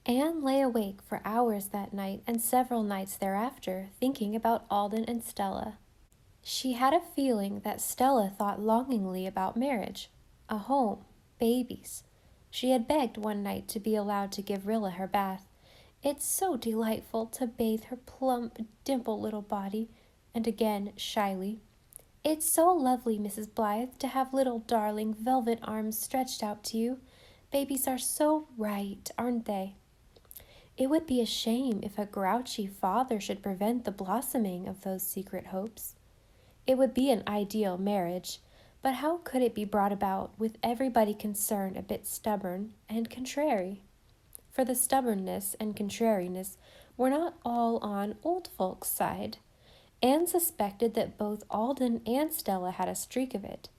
Anne lay awake for hours that night and several nights thereafter, thinking about Alden and Stella. She had a feeling that Stella thought longingly about marriage, a home, babies. She had begged one night to be allowed to give Rilla her bath. "It's so delightful to bathe her plump, dimpled little body," and again, shyly, "It's so lovely, Mrs. Blythe, to have little darling velvet arms stretched out to you. Babies are so right, aren't they? It would be a shame if a grouchy father should prevent the blossoming of those secret hopes. It would be an ideal marriage, but how could it be brought about with everybody concerned a bit stubborn and contrary?" For the stubbornness and contrariness were not all on old folks' side. Anne suspected that both Alden and Stella had a streak of it.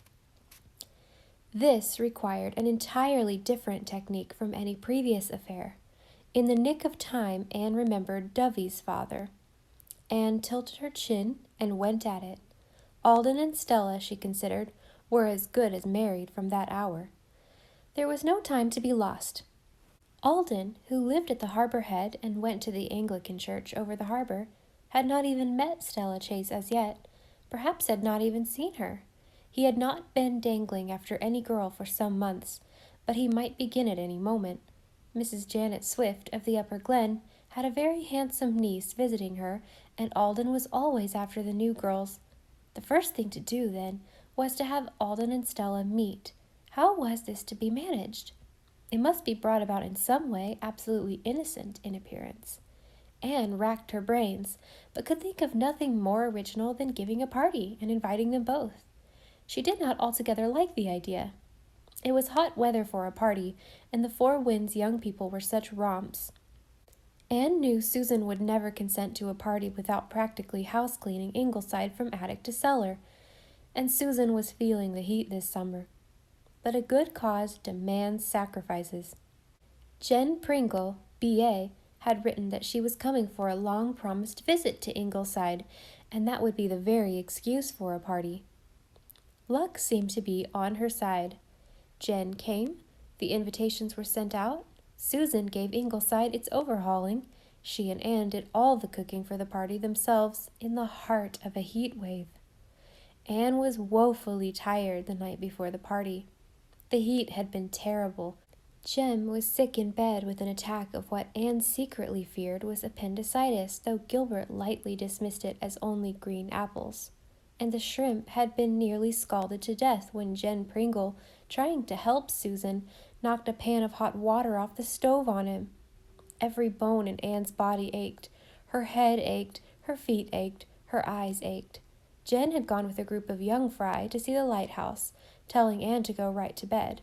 This required an entirely different technique from any previous affair. In the nick of time, Anne remembered Dovey's father. Anne tilted her chin and went at it. Alden and Stella, she considered, were as good as married from that hour. There was no time to be lost. Alden, who lived at the harbor head and went to the Anglican church over the harbor, had not even met Stella Chase as yet, perhaps had not even seen her. He had not been dangling after any girl for some months, but he might begin at any moment. Mrs. Janet Swift of the Upper Glen had a very handsome niece visiting her, and Alden was always after the new girls. The first thing to do, then, was to have Alden and Stella meet. How was this to be managed? It must be brought about in some way absolutely innocent in appearance. Anne racked her brains, but could think of nothing more original than giving a party and inviting them both. She did not altogether like the idea. It was hot weather for a party, and the Four Winds young people were such romps. Anne knew Susan would never consent to a party without practically house-cleaning Ingleside from attic to cellar, and Susan was feeling the heat this summer. But a good cause demands sacrifices. Jen Pringle, B.A., had written that she was coming for a long-promised visit to Ingleside, and that would be the very excuse for a party. Luck seemed to be on her side. Jen came, the invitations were sent out, Susan gave Ingleside its overhauling, she and Anne did all the cooking for the party themselves in the heart of a heat wave. Anne was woefully tired the night before the party. The heat had been terrible. Jem was sick in bed with an attack of what Anne secretly feared was appendicitis, though Gilbert lightly dismissed it as only green apples. And the shrimp had been nearly scalded to death when Jen Pringle, trying to help Susan, knocked a pan of hot water off the stove on him. Every bone in Anne's body ached. Her head ached, her feet ached, her eyes ached. Jen had gone with a group of young fry to see the lighthouse, telling Anne to go right to bed.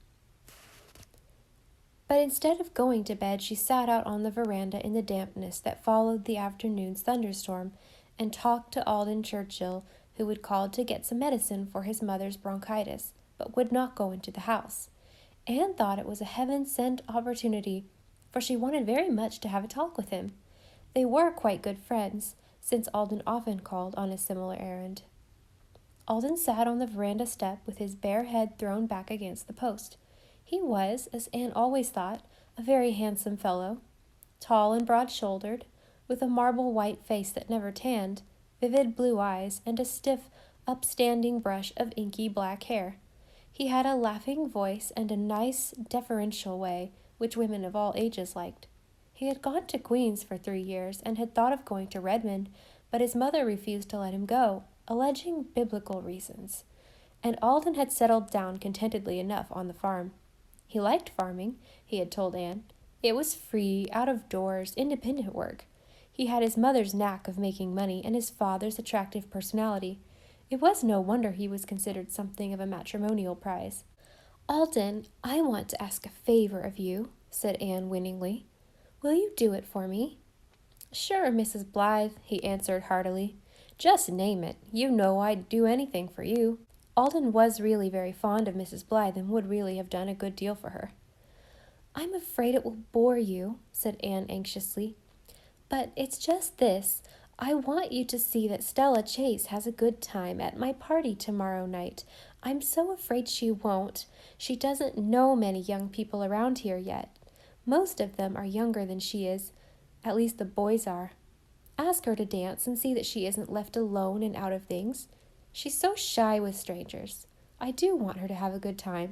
But instead of going to bed, she sat out on the veranda in the dampness that followed the afternoon's thunderstorm and talked to Alden Churchill, who had called to get some medicine for his mother's bronchitis, but would not go into the house. Anne thought it was a heaven-sent opportunity, for she wanted very much to have a talk with him. They were quite good friends, since Alden often called on a similar errand. Alden sat on the veranda step with his bare head thrown back against the post. He was, as Anne always thought, a very handsome fellow, tall and broad-shouldered, with a marble white face that never tanned, vivid blue eyes, and a stiff, upstanding brush of inky black hair. He had a laughing voice and a nice, deferential way, which women of all ages liked. He had gone to Queen's for 3 years and had thought of going to Redmond, but his mother refused to let him go, alleging biblical reasons. And Alden had settled down contentedly enough on the farm. He liked farming, he had told Anne. It was free, out-of-doors, independent work. He had his mother's knack of making money and his father's attractive personality. It was no wonder he was considered something of a matrimonial prize. "Alden, I want to ask a favor of you," said Anne winningly. "Will you do it for me?" "Sure, Mrs. Blythe," he answered heartily. "Just name it. You know I'd do anything for you." Alden was really very fond of Mrs. Blythe and would really have done a good deal for her. "I'm afraid it will bore you," said Anne anxiously. "But it's just this. I want you to see that Stella Chase has a good time at my party tomorrow night. I'm so afraid she won't. She doesn't know many young people around here yet. Most of them are younger than she is, at least the boys are. Ask her to dance and see that she isn't left alone and out of things. She's so shy with strangers. I do want her to have a good time."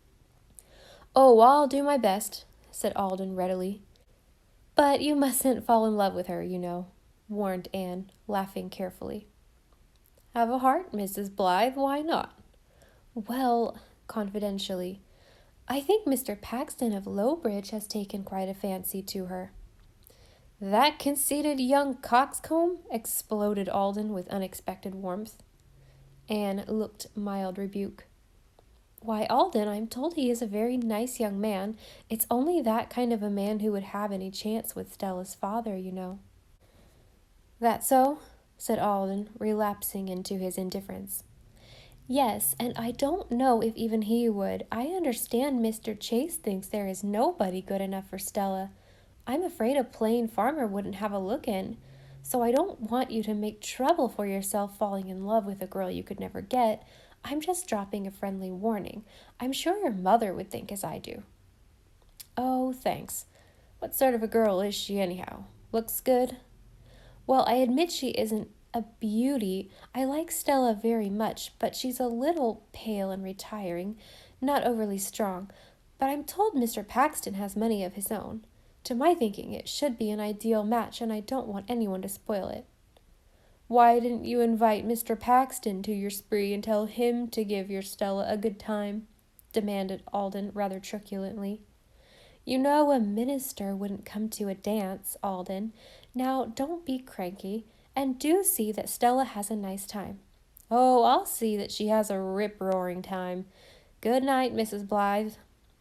"Oh, I'll do my best," said Alden readily. "But you mustn't fall in love with her, you know," warned Anne, laughing carefully. "Have a heart, Mrs. Blythe, why not?" "Well," confidentially, "I think Mr. Paxton of Lowbridge has taken quite a fancy to her." "That conceited young coxcomb?" exploded Alden with unexpected warmth. Anne looked mild rebuke. "Why, Alden, I'm told he is a very nice young man. It's only that kind of a man who would have any chance with Stella's father, you know." "That so?" said Alden, relapsing into his indifference. "Yes, and I don't know if even he would. I understand Mr. Chase thinks there is nobody good enough for Stella. I'm afraid a plain farmer wouldn't have a look in. So I don't want you to make trouble for yourself falling in love with a girl you could never get. I'm just dropping a friendly warning. I'm sure your mother would think as I do." "Oh, thanks. What sort of a girl is she anyhow? Looks good?" "Well, I admit she isn't a beauty. I like Stella very much, but she's a little pale and retiring, not overly strong. But I'm told Mr. Paxton has many of his own. To my thinking, it should be an ideal match, and I don't want anyone to spoil it." "Why didn't you invite Mr. Paxton to your spree and tell him to give your Stella a good time?" demanded Alden rather truculently. "You know a minister wouldn't come to a dance, Alden. Now, don't be cranky, and do see that Stella has a nice time." "Oh, I'll see that she has a rip-roaring time. Good night, Mrs. Blythe."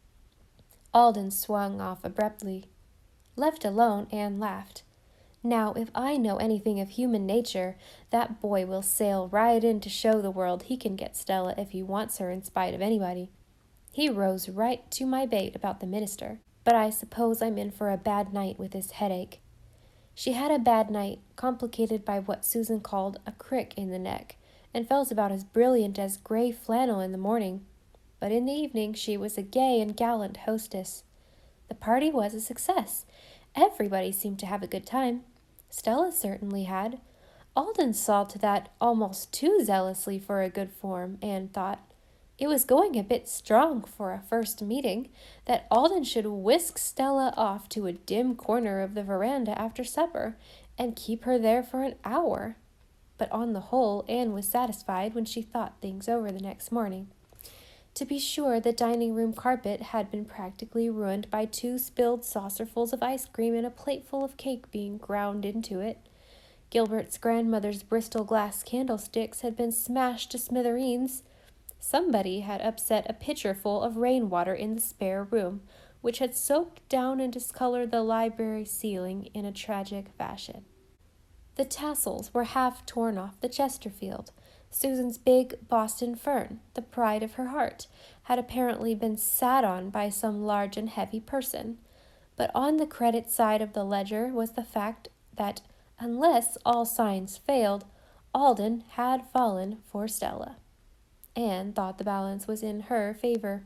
Alden swung off abruptly. Left alone, Anne laughed. "Now, if I know anything of human nature, that boy will sail right in to show the world he can get Stella if he wants her in spite of anybody. He rose right to my bait about the minister, but I suppose I'm in for a bad night with this headache." She had a bad night, complicated by what Susan called a crick in the neck, and felt about as brilliant as gray flannel in the morning. But in the evening she was a gay and gallant hostess. The party was a success. Everybody seemed to have a good time. Stella certainly had. Alden saw to that almost too zealously for a good form, Anne thought. It was going a bit strong for a first meeting, that Alden should whisk Stella off to a dim corner of the veranda after supper, and keep her there for an hour. But on the whole, Anne was satisfied when she thought things over the next morning. To be sure, the dining-room carpet had been practically ruined by 2 spilled saucerfuls of ice cream and a plateful of cake being ground into it. Gilbert's grandmother's Bristol glass candlesticks had been smashed to smithereens. Somebody had upset a pitcherful of rainwater in the spare room, which had soaked down and discolored the library ceiling in a tragic fashion. The tassels were half torn off the Chesterfield. Susan's big Boston fern, the pride of her heart, had apparently been sat on by some large and heavy person. But on the credit side of the ledger was the fact that, unless all signs failed, Alden had fallen for Stella. Anne thought the balance was in her favor.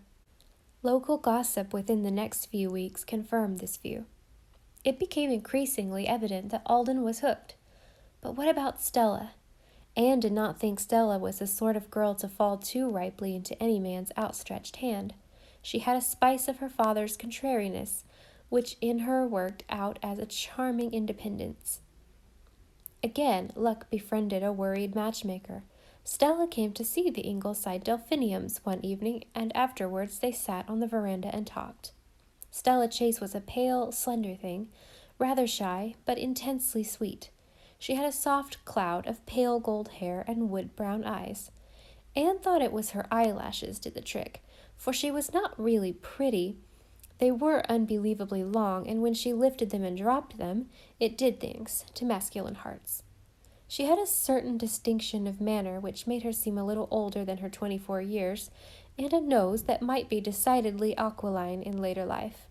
Local gossip within the next few weeks confirmed this view. It became increasingly evident that Alden was hooked. But what about Stella? Anne did not think Stella was the sort of girl to fall too ripely into any man's outstretched hand. She had a spice of her father's contrariness, which in her worked out as a charming independence. Again, luck befriended a worried matchmaker. Stella came to see the Ingleside Delphiniums one evening, and afterwards they sat on the veranda and talked. Stella Chase was a pale, slender thing, rather shy, but intensely sweet. She had a soft cloud of pale gold hair and wood-brown eyes. Anne thought it was her eyelashes did the trick, for she was not really pretty. They were unbelievably long, and when she lifted them and dropped them, it did things to masculine hearts. She had a certain distinction of manner which made her seem a little older than her 24 years, and a nose that might be decidedly aquiline in later life.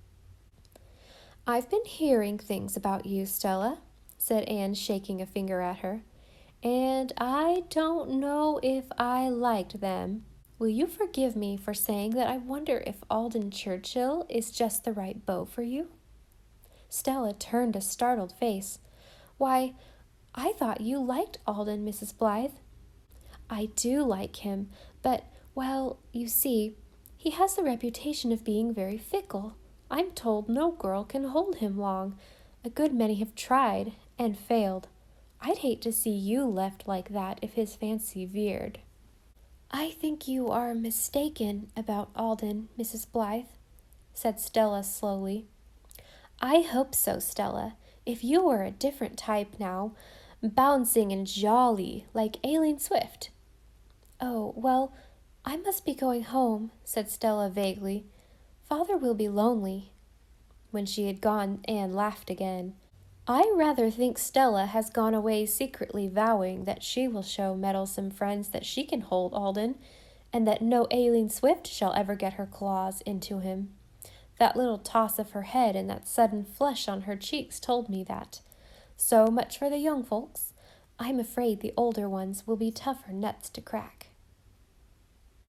"I've been hearing things about you, Stella," said Anne, shaking a finger at her, "and I don't know if I liked them. Will you forgive me for saying that I wonder if Alden Churchill is just the right beau for you?" Stella turned a startled face. "Why, I thought you liked Alden, Mrs. Blythe." "I do like him, but, well, you see, he has the reputation of being very fickle. I'm told no girl can hold him long. A good many have tried and failed. I'd hate to see you left like that if his fancy veered." "I think you are mistaken about Alden, Mrs. Blythe," said Stella slowly. "I hope so, Stella. If you were a different type now, bouncing and jolly like Aileen Swift." "Oh, well, I must be going home," said Stella vaguely. "Father will be lonely." When she had gone, Anne laughed again. "I rather think Stella has gone away secretly vowing that she will show meddlesome friends that she can hold Alden, and that no Aileen Swift shall ever get her claws into him. That little toss of her head and that sudden flush on her cheeks told me that. So much for the young folks. I'm afraid the older ones will be tougher nuts to crack."